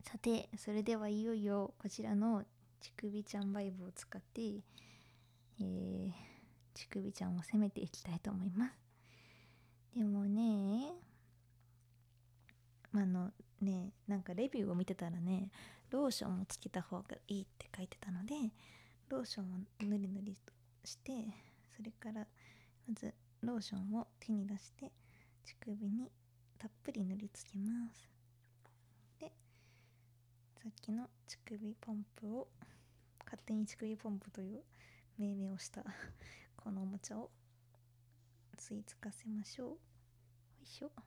さて、それではいよいよこちらの乳首ちゃんバイブを使って、乳首ちゃんを攻めていきたいと思います。でもね、なんかレビューを見てたらね、ローションをつけた方がいいって書いてたので、ローションをぬりぬりとして、それからまずローションを手に出して乳首にたっぷり塗りつけます。で、さっきの乳首ポンプを、勝手に乳首ポンプという命名をしたこのおもちゃを吸い付かせましょう。よいしょ。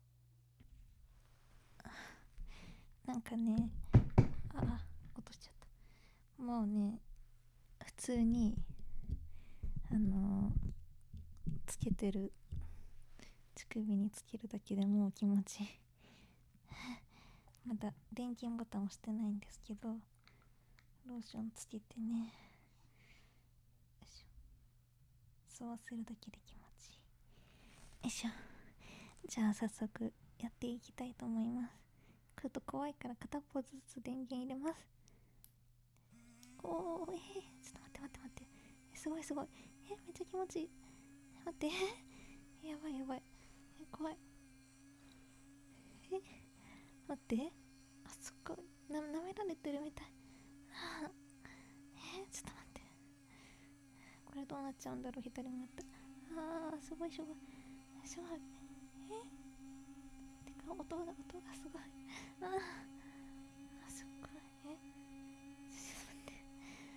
なんかね、落としちゃった。もうね、普通につけてる、乳首につけるだけでもう気持ちいいまだ電源ボタン押してないんですけど、ローションつけてね、よいしょ、吸わせるだけで気持ちいい。よいしょ。じゃあ早速やっていきたいと思います。ちょっと怖いから片っぽずつ電源入れます。ちょっと待って、すごい、めっちゃ気持ちいい。待ってやばい、怖い。待って、すっごい舐められてるみたい。ちょっと待って、これどうなっちゃうんだろう。左になった。すごいてか音がすごい。すっごい。ちょっと待って。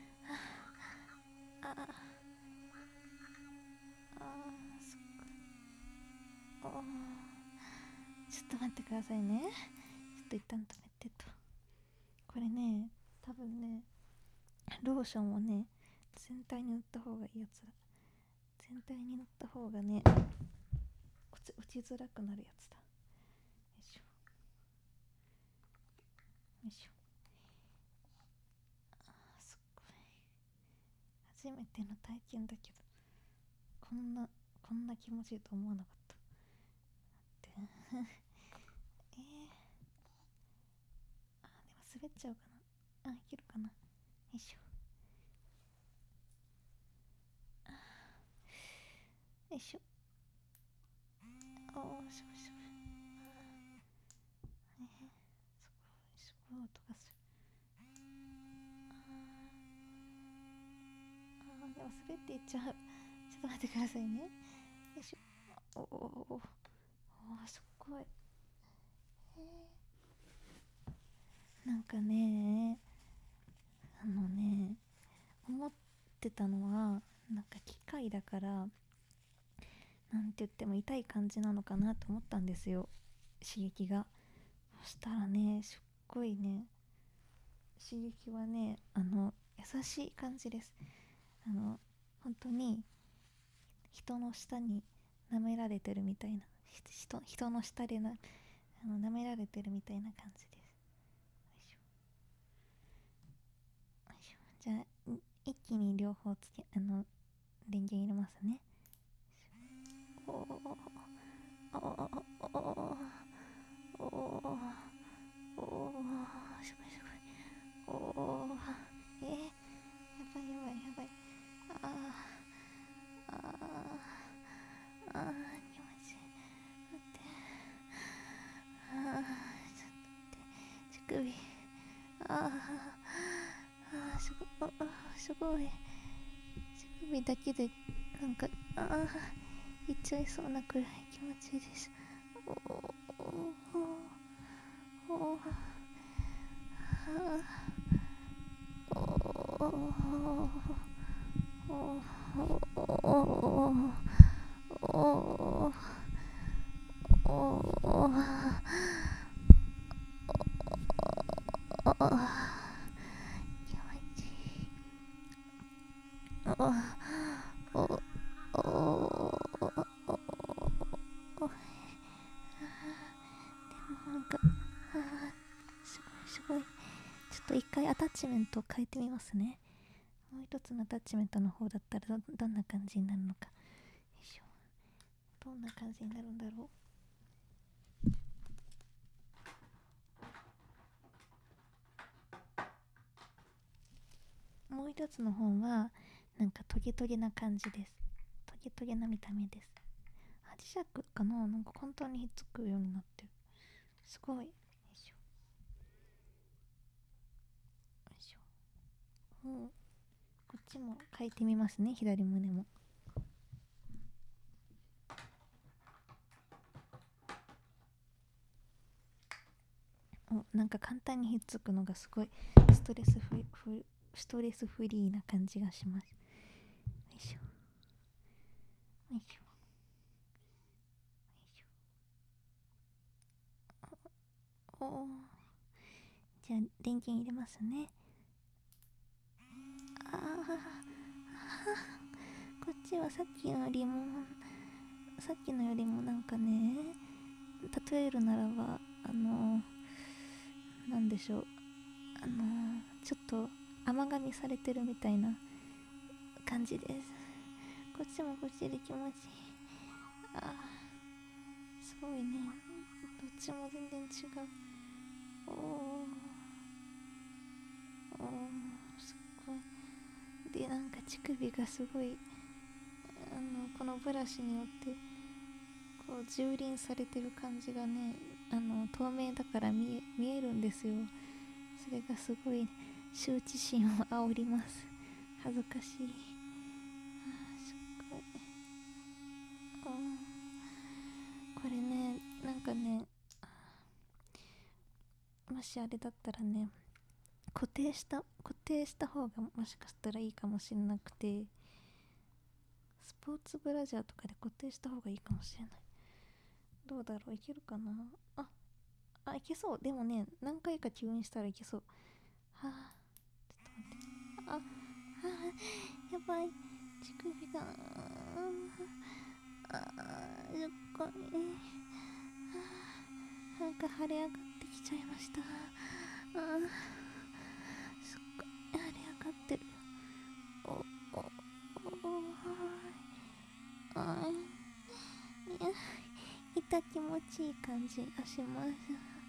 すっごい。ちょっと待ってくださいね。ちょっと一旦止めてと。これね、多分ね、ローションをね、全体に塗った方がいいやつだ。全体に塗った方がね、落ちづらくなるやつだ。よいしょ。すっごい。初めての体験だけど、こんな気持ちいいと思わなかった。待ってでも滑っちゃうかな。いけるかな。よいしょ。よいしょ。すごい。すごい音がする。でも滑っていっちゃう。ちょっと待ってくださいね。よいしょ。すっごい。なんかね、思ってたのは、なんか機械だから、なんて言っても痛い感じなのかなと思ったんですよ、刺激が。そしたらね、すっごいね、刺激はね、優しい感じです。本当に人の下に舐められてるみたいな、人の下で舐められてるみたいな感じです。よいしょ。じゃあ一気に両方電源入れますね。おおすごい。やばい。気持ちいい。待って。ちょっと待って。乳首。すごい。乳首だけでなんかいっちゃいそうなくらい気持ちいいです。気持ちいい。なんかすごい。ちょっと一回アタッチメントを変えてみますね。もう一つのアタッチメントの方だったらどんな感じになるのか。よいしょ。どんな感じになるんだろう。 う一つの方はなんかトゲトゲな感じです。トゲトゲな見た目です。磁石かな、なんか簡単にひっつくようになってる。すごい。よいしょよいしょ。こっちも書いてみますね、左胸も。なんか簡単にひっつくのがすごいストレスフリーな感じがします。よいしょよいしょよいしょ。おお、じゃあ電源入れますね。ああ、こっちはさっきのよりもなんかね、例えるならばなんでしょう、ちょっと甘噛みされてるみたいな感じです。こっちもこっちで気持ちいい。ああ、すごいね、どっちも全然違う。おおすっごい。でなんか乳首がすごいこのブラシによってこう蹂躙されてる感じがね、透明だから見えるんですよ。それがすごい羞恥心を煽ります。恥ずかしい。すっごい。これね、なんかね、もしあれだったらね、固定した方がもしかしたらいいかもしれなくて、スポーツブラジャーとかで固定した方がいいかもしれない。どうだろう、いけるかな。いけそう。でもね、何回か吸引したらいけそう。はあ、ちょっと待って。やばい、乳首がすっごいなんか腫れ上がってきちゃいました。すっごい腫れ上がってる。おおおいや、痛気持ちいい感じがします。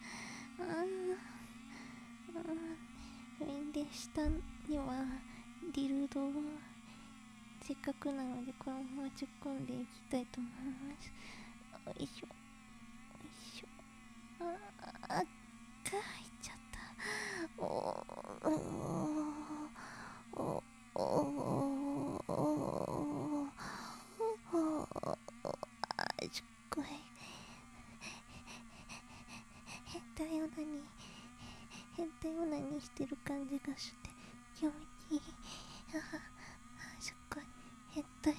それで下にはディルドをせっかくなのでこのまま突っ込んでいきたいと思います。よいしょよいしょ。入っちゃった。すっごい変態オナニーしてる感じがして気持ちいい。すっごい変態。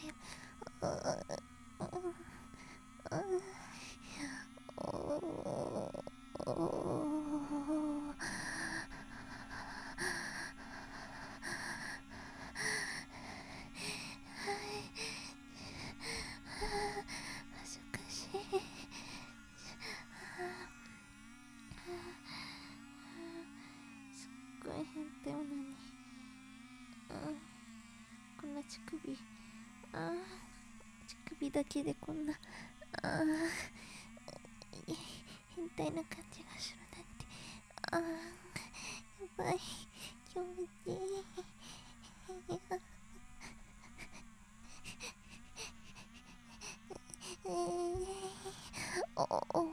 恥ずかしい。すっごい変態オナニー。こんな乳首、乳首だけでこんな変態な感じがするなんて。やばい、気持ちいい。お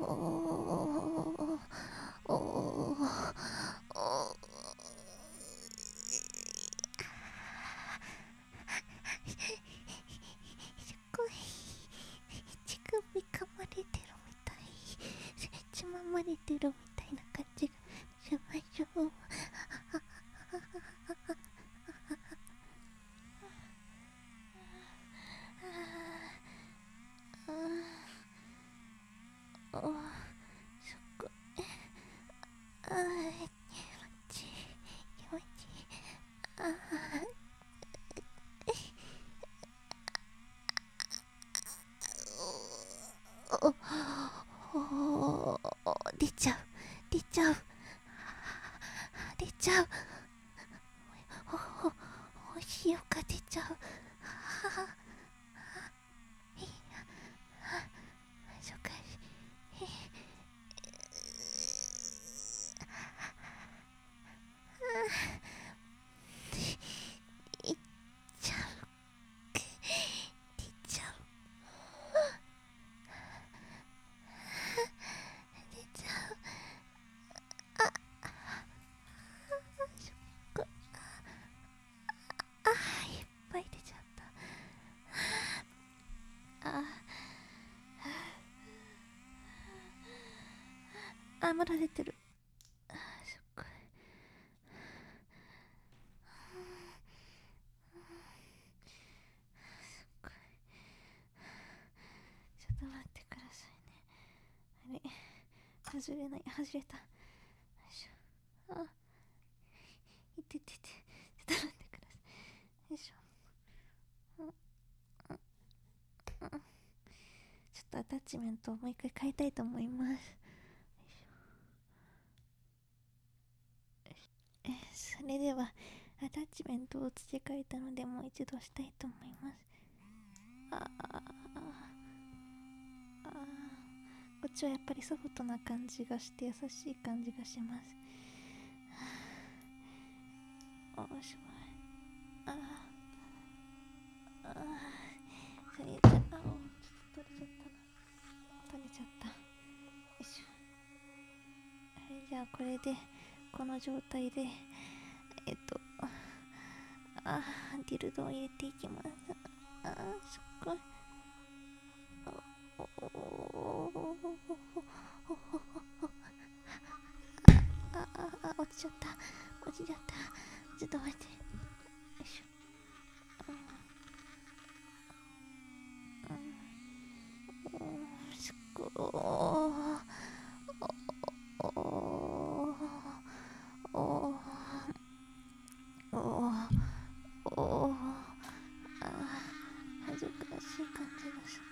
すごい乳首噛まれてるみたい、つままれてるみたいな感じがしましょう。すっごい気持ちいい気持ちいい。出ちゃう出ちゃう出ちゃう。お塩が出ちゃう。そうか。 まられてる。あーすっごい。すっごい。ちょっと待ってくださいね。あれ外れない。外れた。よいしょ。あ、いててて。ちょっと待ってください。よいしょ。ちょっとアタッチメントをもう一回変えたいと思います。それではアタッチメントを付け替えたのでもう一度したいと思います。こっちはやっぱりソフトな感じがして優しい感じがします。すごい。それじゃちょっと取れちゃったな。取れちゃった。よいしょ。じゃあこれでこの状態でディルドを入れていきます。すっごい。落ちちゃった。落ちちゃった。ちょっと待って。よいしょ。すっごい。恥ずかしい感じがする。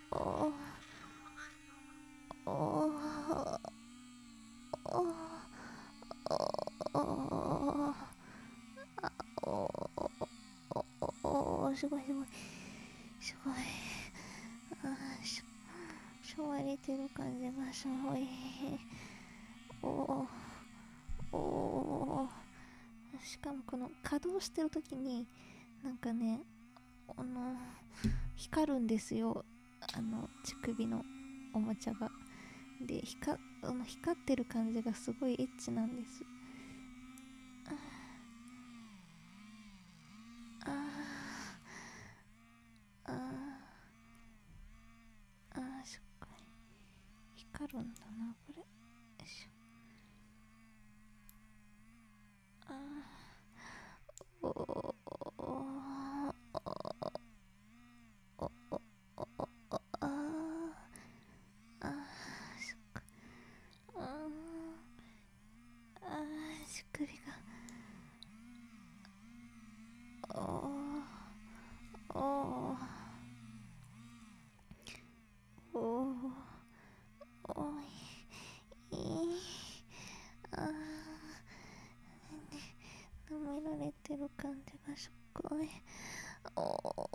すごいすごいすごい。しょわれてる感じがすごい。しかもこの稼働してる時になんかね、光るんですよ、乳首のおもちゃが。で光ってる感じがすごいエッチなんです。すっごい光るんだなこれ。よいしょ。おおすっごい。乳首がおおい舐められてる感じがすっごい。こ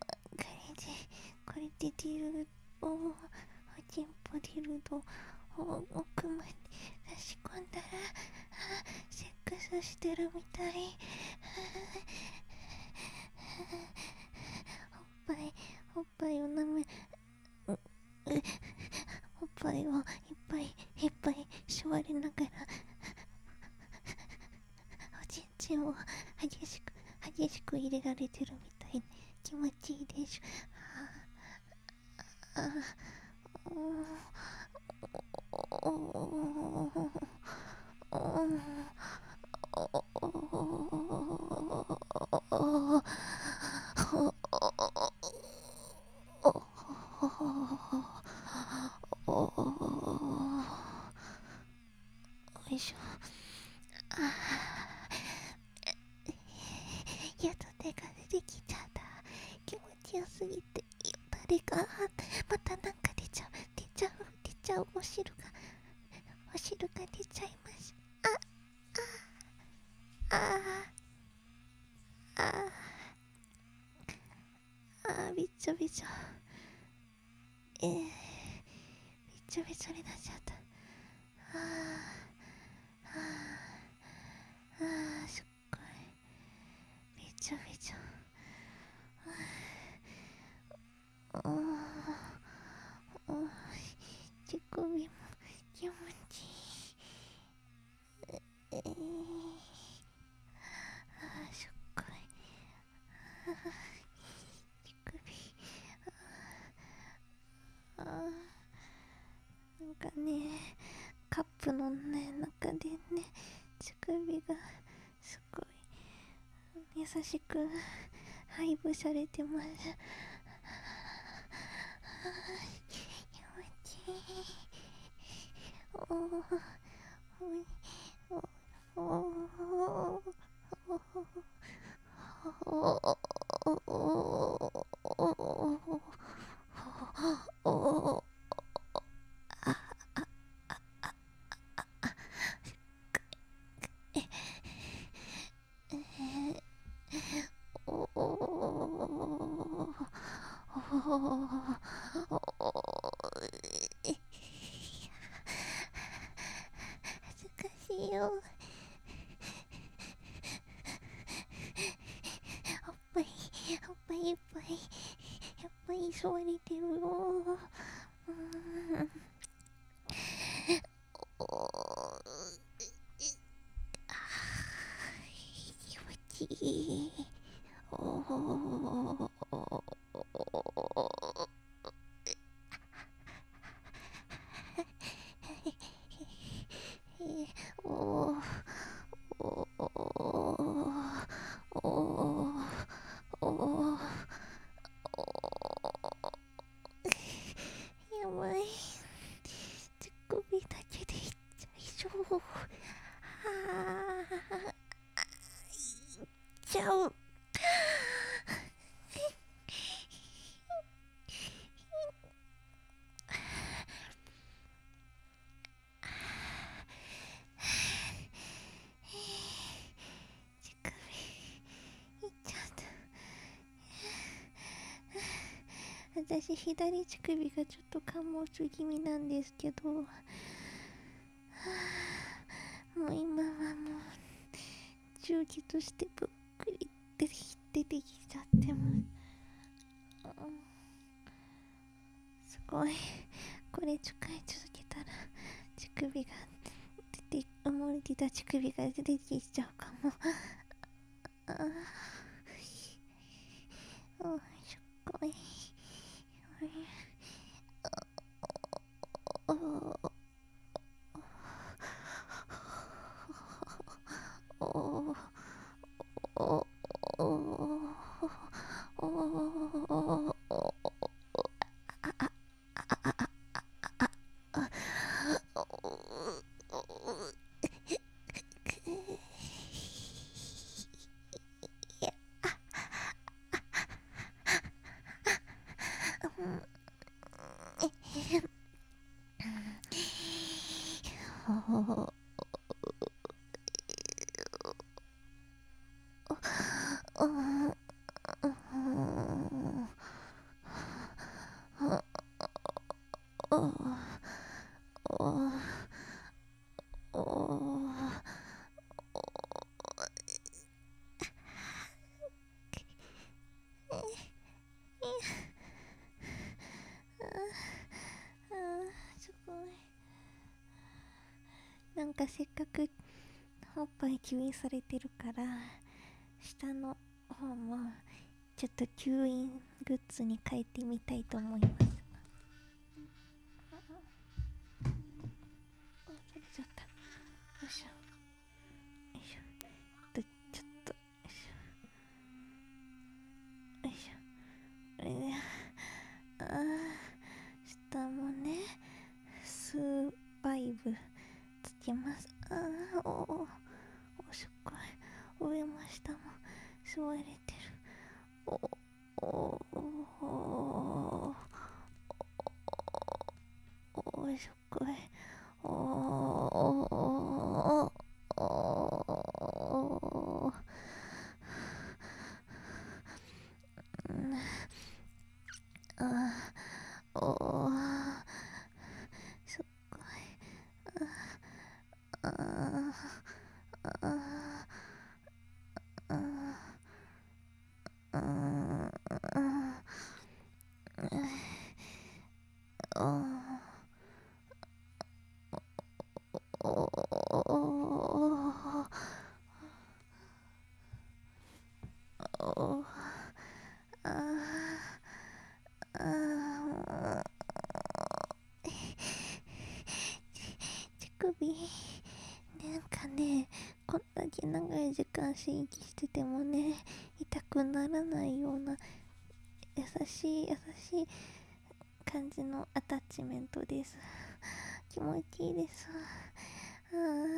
れでディルドをチンポディルドを奥まで差し込んだらセックスしてるみたい。おっぱいを舐めおっぱいをいっぱいいっぱい触りながらおちんちんを激しく入れられてるみたい。気持ちいいでしょ。よいしょ。やっと手が出てきちゃった。気持ちよすぎてよだれがまたなんか出ちゃう。お汁が出ちゃいます。びっちょびちょ。びっちょびちょになっちゃった。すっごいびちょびちょ。乳首も気持ちいい。すっごい乳首。なんかね、カップの乳首がすごい優しく配布されてます。気持ちいい。おーおーおーおー恥ずかしいよ。おっぱいいっぱい吸われてるよ。お気持ちいい。おおやばい。乳首だけでいっちゃいそう。いっちゃう。乳首いっちゃった。私左乳首がちょっと陥没気味なんですけど、もう今はもう重機としてぷっくり出てきちゃってます。すごい。これ使い続けたら乳首が埋もれてた乳首が出てきちゃうかも。すごい。すごい。なんかせっかくおっぱい吸引されてるから下の方もちょっと吸引グッズに変えてみたいと思います。取れちゃった。よいしょよいしょ。ちょっとよいしょよいしょ。これで下もねスーバイブつけます。すっごい。上も下も吸われてる。すっごい。すっごい。 時間刺激しててもね、痛くならないような優しい感じのアタッチメントです。気持ちいいです。よ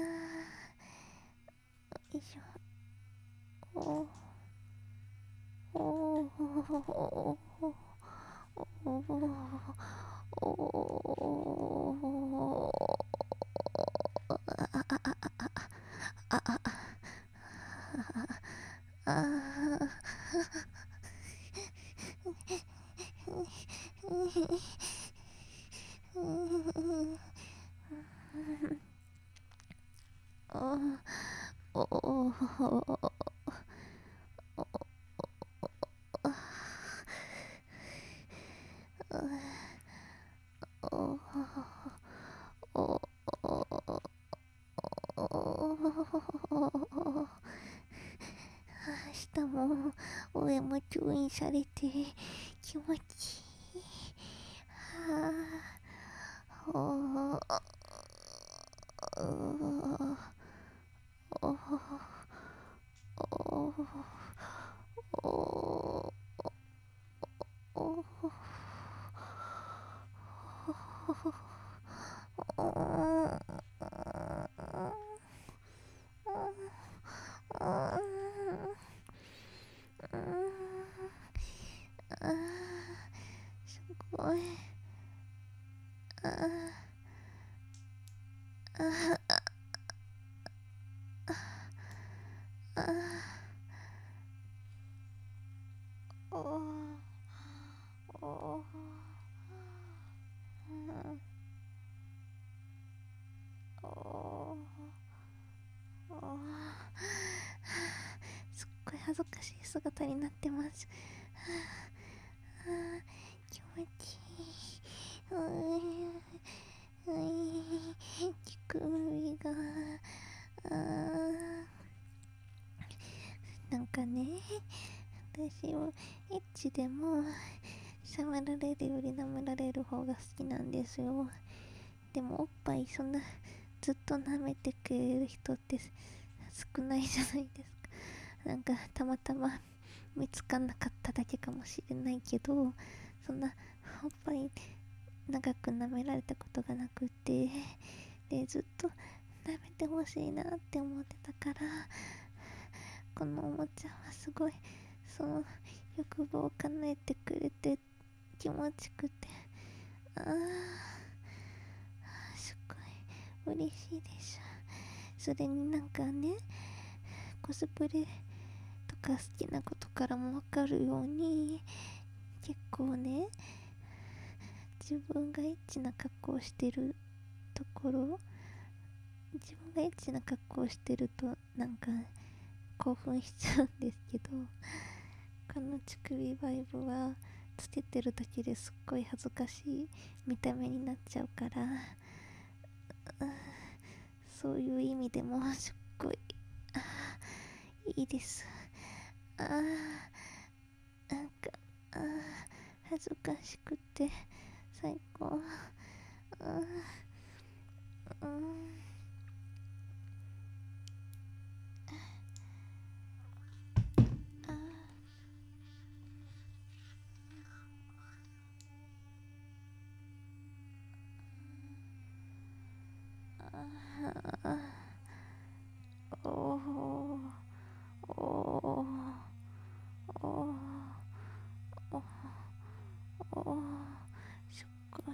いしょ。おお下も上も吸引されて気持ちいい。すごい。すっごい恥ずかしい姿になってます。気持ちいい。乳首がなんかね、私はエッチでも触られるより舐められる方が好きなんですよ。でもおっぱいそんなずっと舐めてくれる人って少ないじゃないですか。なんかたまたま見つかんなかっただけかもしれないけど、そんなおっぱい長く舐められたことがなくて、でずっと舐めてほしいなって思ってたから、このおもちゃはすごいその欲望を叶えてくれて気持ちくて、すごい嬉しいです。それになんかね、コスプレとか好きなことからもわかるように、結構ね、自分がエッチな格好をしてるところ、自分がエッチな格好をしてるとなんか興奮しちゃうんですけど、この乳首バイブはつけてるだけですっごい恥ずかしい見た目になっちゃうから、そういう意味でもすっごいいいです。なんか恥ずかしくて最高。おおおおおすっごい。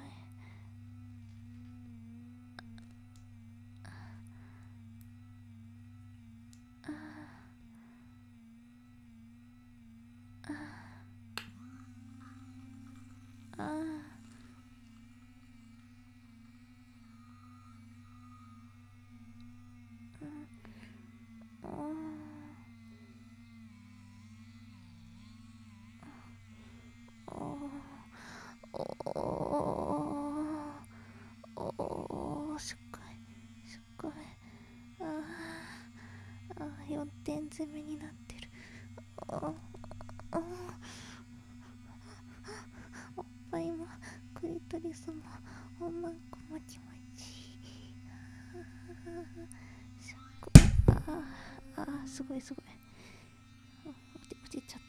すっごいすっごい。4点攻めになってる。おっぱいもクリトリスも女の子も気持ちいい。すっごい。 すごいすごい。落ちちゃった。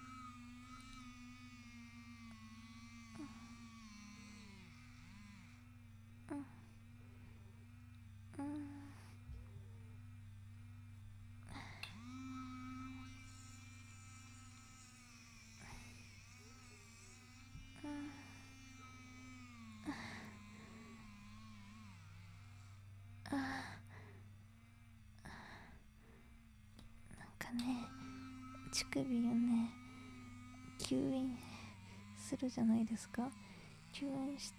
なんかね、乳首をね吸引するじゃないですか。吸引して、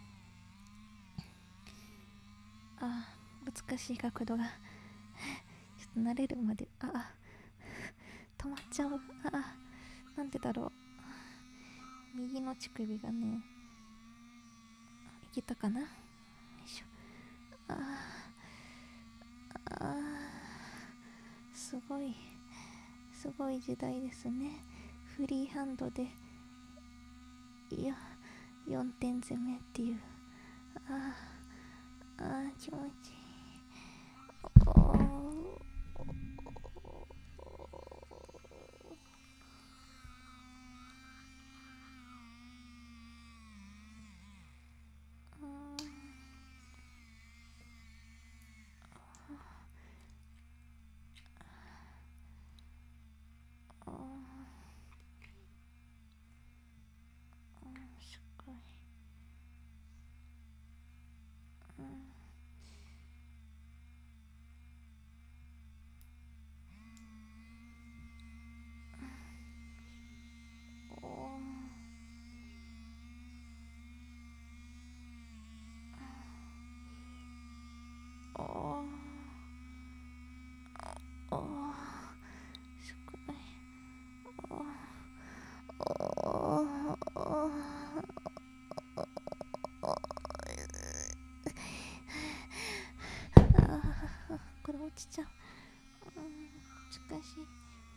難しい角度がちょっと慣れるまで止まっちゃう。なんでだろう。右の乳首がね、いけたかな。よいしょ。すごい時代ですね。フリーハンドで4点攻めっていう。気持ちいい。すごい。すごい。これ落ちちゃう。難しい。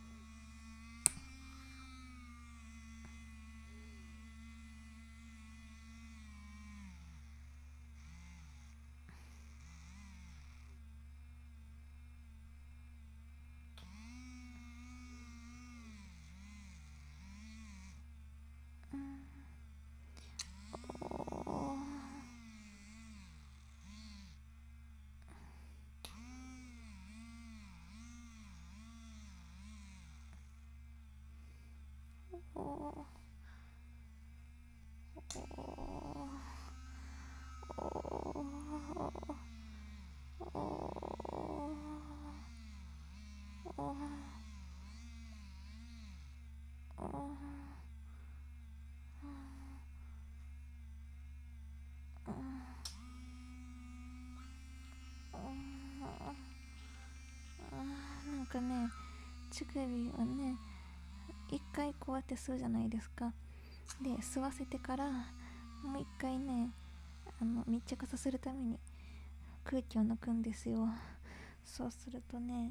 なんかね、乳首をね、一回こうやって吸うじゃないですか。で、吸わせてからもう一回ね、密着させるために空気を抜くんですよ。そうするとね、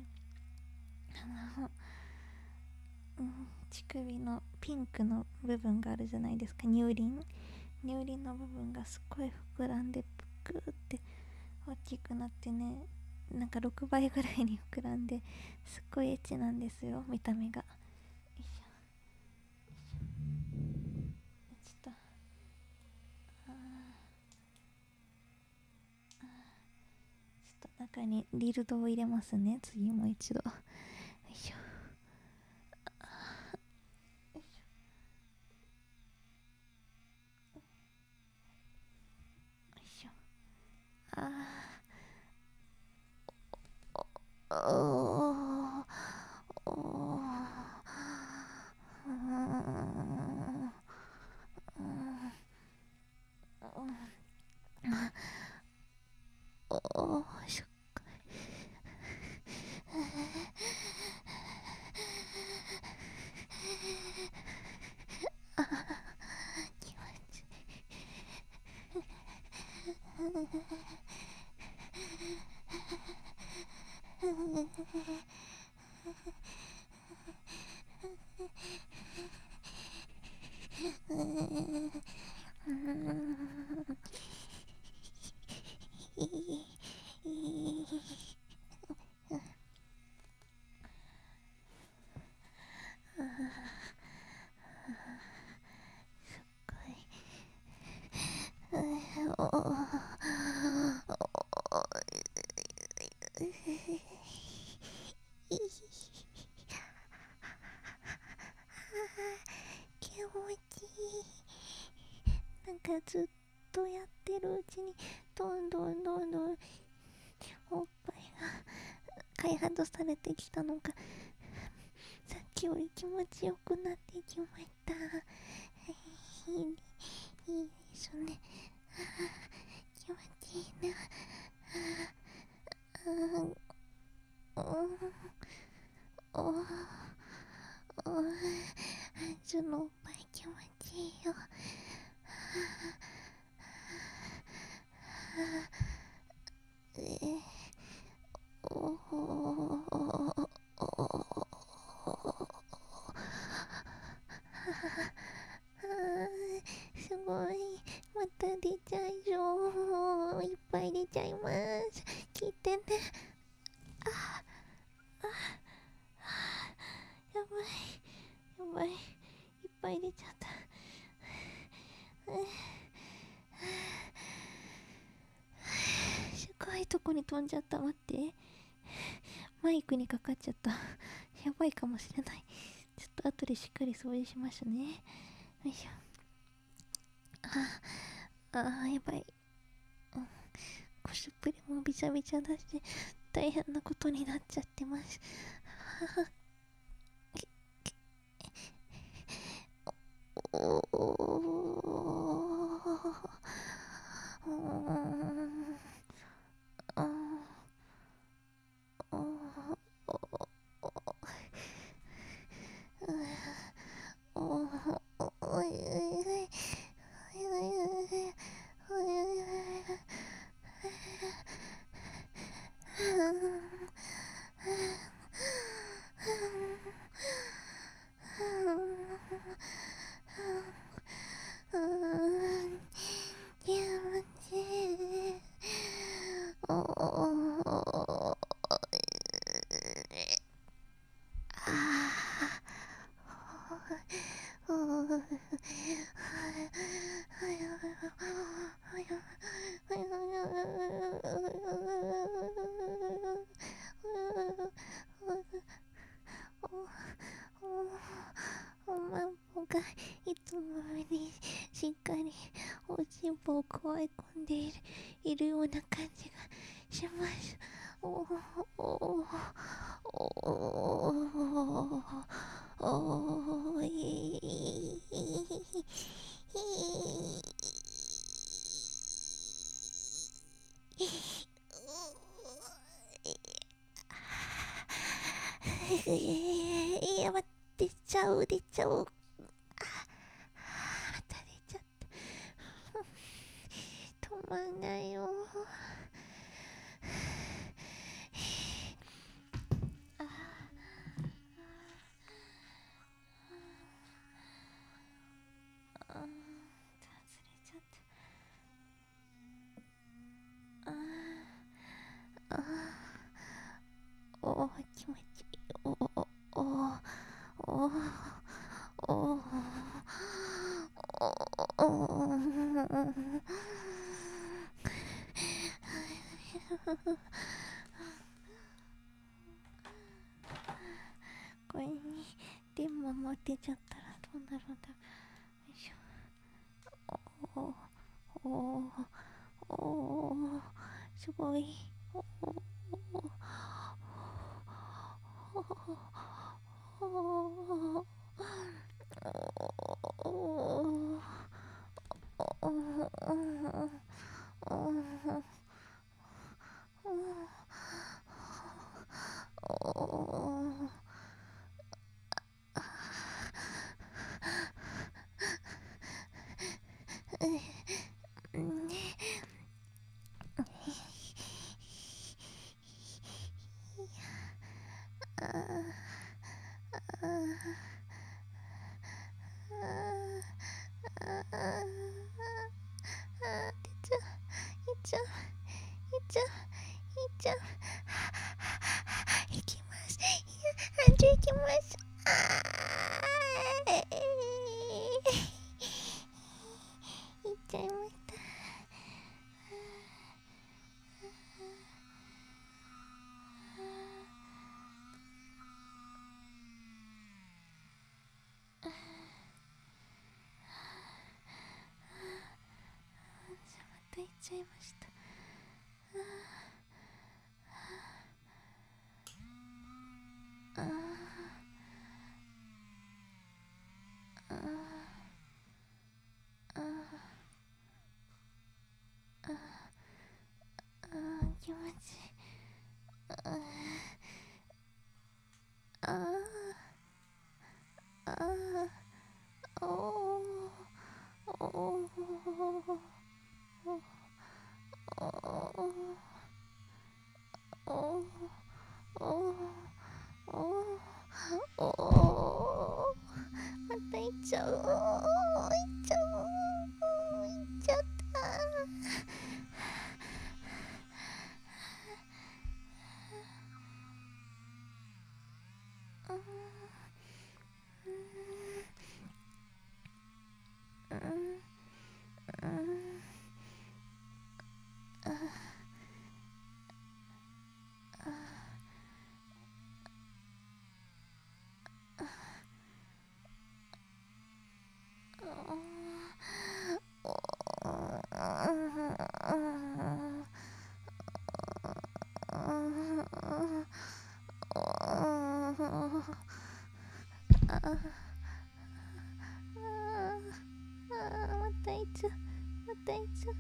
乳首のピンクの部分があるじゃないですか。乳輪の部分がすっごい膨らんで、ぷくって大きくなってね、なんか6倍ぐらいに膨らんで、すっごいエッチなんですよ、見た目が。よいしょ。ちょっと中にリルドを入れますね。次もう一度。よいしょ。よいしょ。 かずっとやってるうちにどんどんおっぱいが開発されてきたのがさっきより気持ちよくなってきました。いいですね。気持ちいいな。そのおっぱい気持ちいいよ。すごい、また出ちゃいそう。いっぱい出ちゃいます。聞いてね。やばい、いっぱい出ちゃった。すごいとこに飛んじゃった。待って、マイクにかかっちゃった。やばいかもしれない。ちょっと後でしっかり掃除しましょうね。よいしょ。やばい。コスプレもびちゃびちゃだし大変なことになっちゃってます。おまんぽがいつもよりしっかりおしっぽをくわえ込んでいるような感じがします。やば、出ちゃう。また出ちゃった。止まんないよ。外れちゃった。気持ちいい。これに電話持ってちゃったらどうなるんだ。よいしょ。すごい。行きます。行きます。行っちゃいました。 あああおおおおおまた行っちゃう。行っちゃう。行っちゃった。また行っちゃう。また行っちゃう。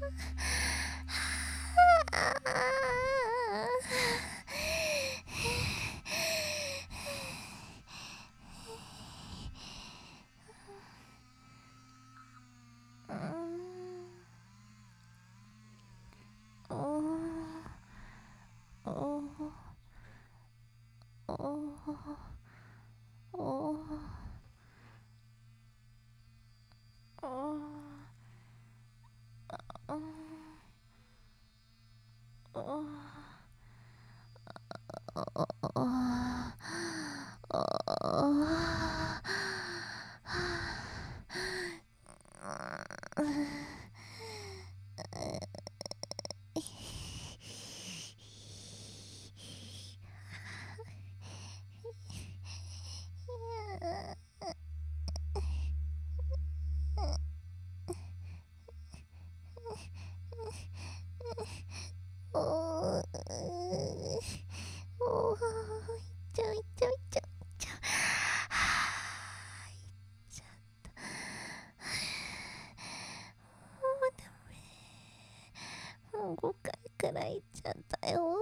もう5回くらい行っちゃったよ。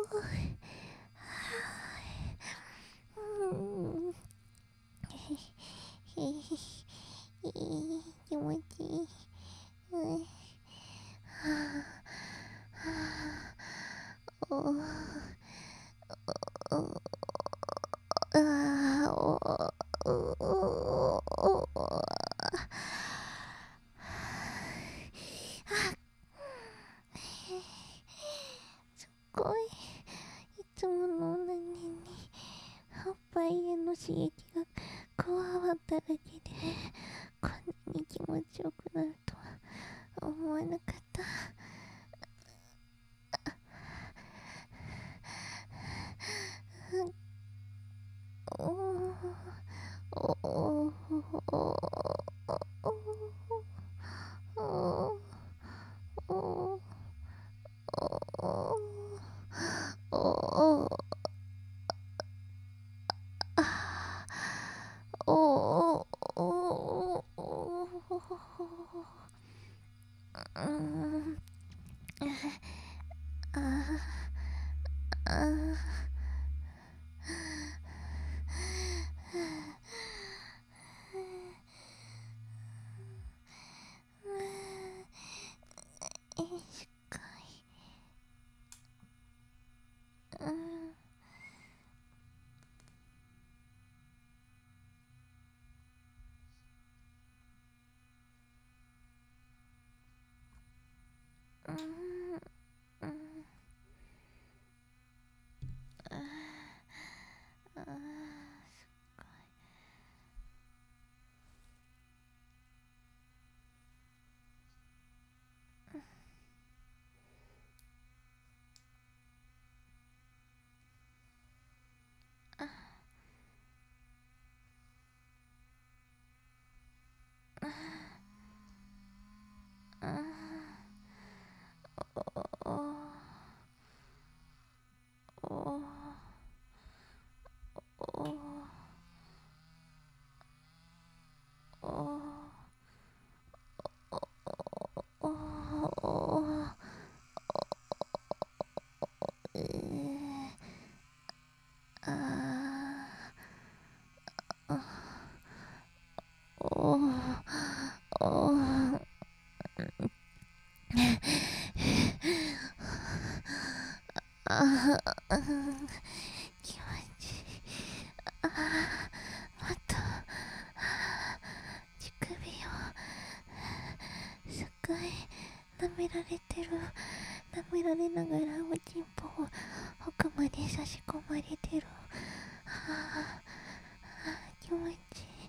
気持ちいい。すごい。いつものオナニーにおっぱいへの刺激が加わっただけでこんなに気持ちよくなるとは思わなかった。 おーおーあー気持ちいい。あーもっと乳首をすっごい舐められてる。舐められながらおちんぽを奥まで差し込まれてる。気持ちいい。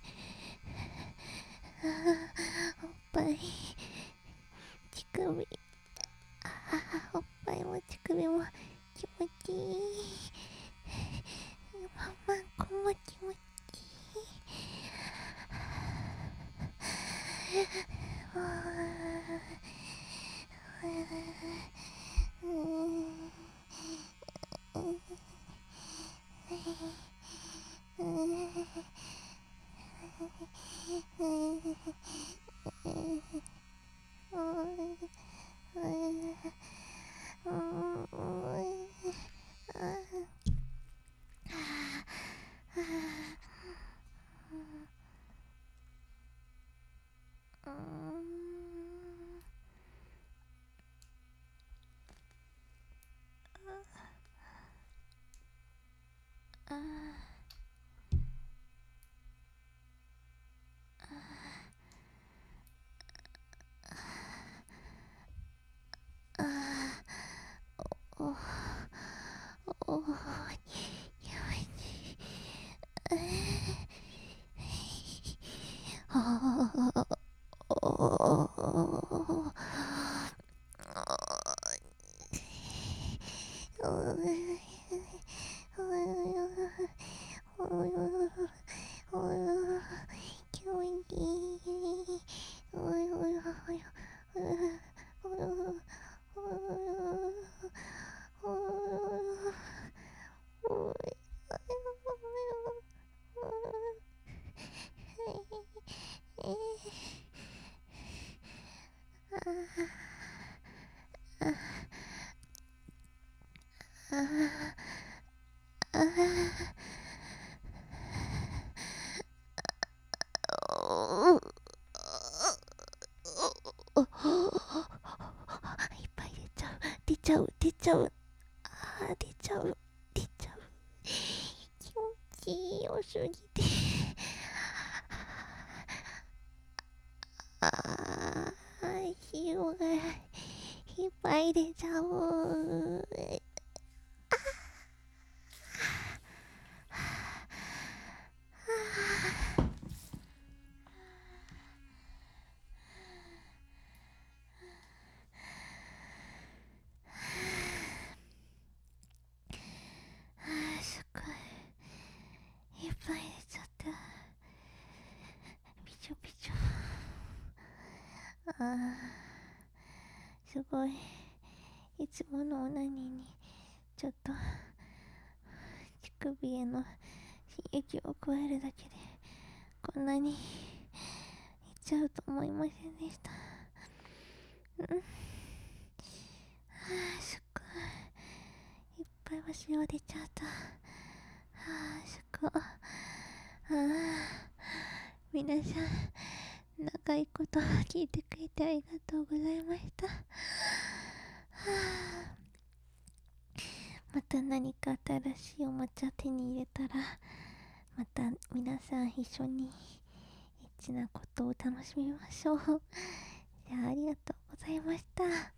おっぱい乳首、おっぱいも乳首も気持ちいい。ママこも気持ちいい。いっぱい出ちゃう。出ちゃう。気持ちいいよすぎて。塩がいっぱい出ちゃう。すっごいいっぱい出ちゃった。びちょびちょ。すごい。いつものオナニーにちょっと乳首への刺激を加えるだけでこんなにいっちゃうと思いませんでした。すっごいいっぱいお塩出ちゃった。すっごい。皆さん長いこと聞いてくれてありがとうございました。また何か新しいおもちゃ手に入れたらまた皆さん一緒にエッチなことを楽しみましょう。じゃあありがとうございました。